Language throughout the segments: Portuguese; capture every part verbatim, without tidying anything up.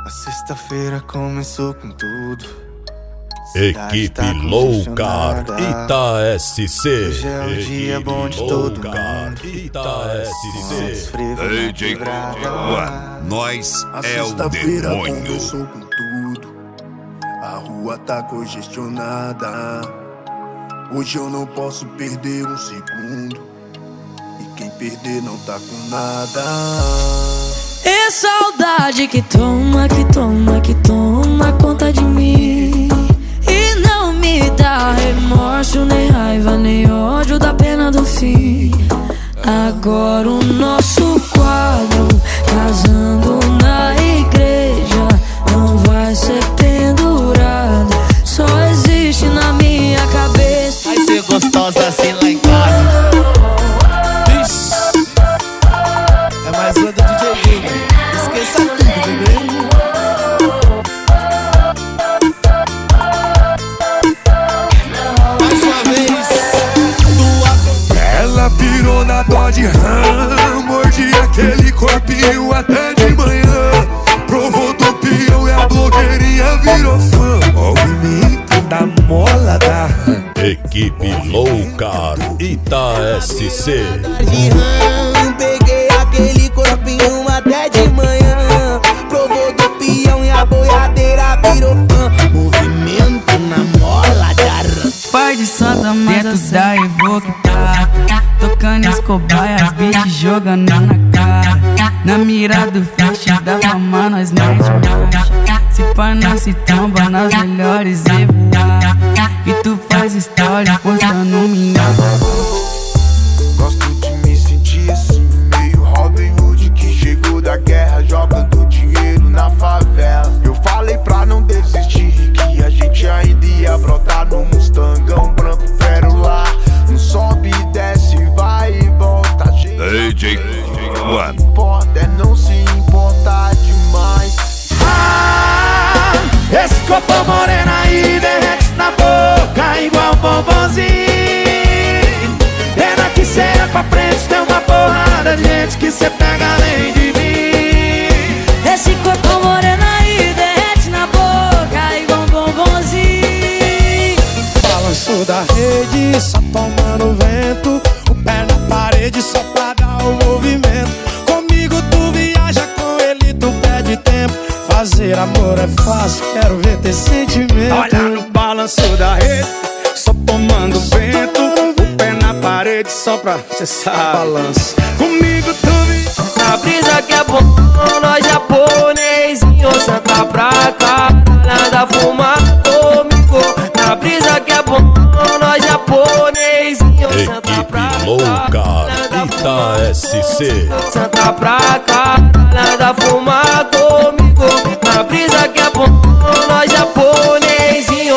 A sexta-feira começou com tudo. Equipe Loucar Ita S C. Hoje é um dia bom de todo mundo. Ita S C. D J Nós é o demônio. Começou com tudo. A rua tá congestionada. Hoje eu não posso perder um segundo. E quem perder não tá com nada. É saudade que toma, que toma, que toma conta de mim. E não me dá remorso, nem raiva, nem ódio da pena do fim. Agora o nosso quadro, casando na igreja, não vai ser pendurado, só existe na minha cabeça. Vai ser gostosa assim lá em casa. É mais uma do D J Guilherme. Esqueça tudo, bebê. Mais uma vez. Tua... Ela pirou na Dodge Ram, morde aquele corpinho até de manhã. Provou do peão e a blogueirinha virou fã. Movimento da mola da Equipe Loucar Ita S C. De rã, peguei aquele corpinho até de manhã. Provou do peão e a boiadeira virou fã. Movimento na mola da rã. Pai de Santa dentro da Evoque tá tocando as cobaias, beat jogando na cara. Na mira do flash da fama nós mete marcha. Se pá nós se tomba nas melhores e voar. E tu faz história postando minha. Gosto de me sentir assim, meio Robin Hood que chegou da guerra jogando dinheiro na favela. Eu falei pra não desistir, que a gente ainda ia brotar no Mustangão branco pérola. Não sobe e desce, vai e volta, gente. D J Não importa é não se importar demais. Ah, esse copo morena aí derrete na boca igual bombonzinho. Pena que cê é pra frente, tem uma porrada de gente que cê pega além de mim. Esse corpo moreno aí derrete na boca igual um bombonzinho. Balanço da rede, só tomando vento. O pé na parede só pra dar o movimento. Comigo tu viaja, com ele tu perde tempo. Fazer amor é fácil, quero ver ter sentimento. Olha no balanço da rede, só tomando vento. O pé na parede só pra cê sabe. Balança. Comigo tu vi. A brisa que é bom, nós japonesinho, senta pra cá, nada fumar comigo. Na brisa que é bom, nós japonesinho, senta pra cá, Equipe Loucar Ita S C. senta pra cá, nada fumar comigo. Na brisa que é bom, nós japonesinho.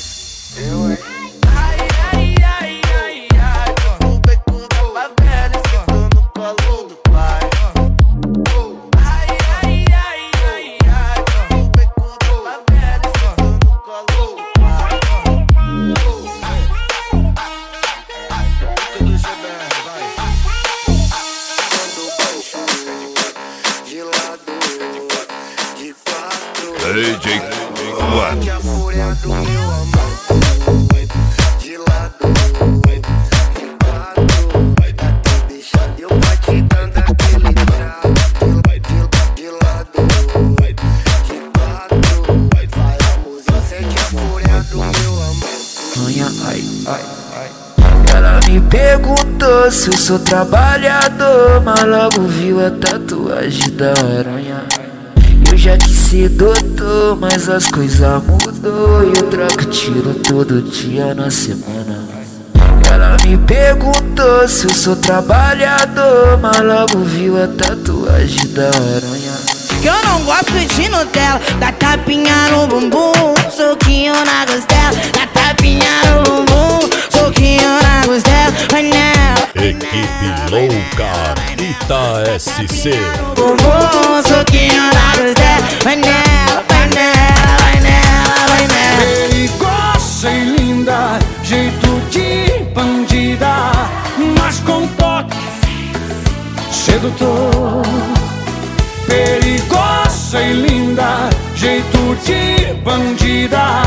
D J Que a fúria do meu amor de lado, de quatro. Deixa eu bate dando aquele grau. De lado, de quatro. Vai a música, sei que a fúria do meu amor. Ai, ai, ai. Ela me perguntou se eu sou trabalhador, mas logo viu a tatuagem da aranha. Eu já quis ser doutor, mas as coisas mudou. E eu troco tiro todo dia na semana. Ela me perguntou se eu sou trabalhador, mas logo viu a tatuagem da aranha. Que eu não gosto de Nutella, dá tapinha no bumbum, soquinho na costela, dá tapinha no bumbum, soquinho na costela, vai nela. Equipe Loucar Ita S C. Bumbum, soquinho na costela, vai nela, vai nela, vai nela, vai nela. Perigosa e linda, jeito de bandida, mas com toque sedutor. Perigosa e linda. linda, jeito de bandida.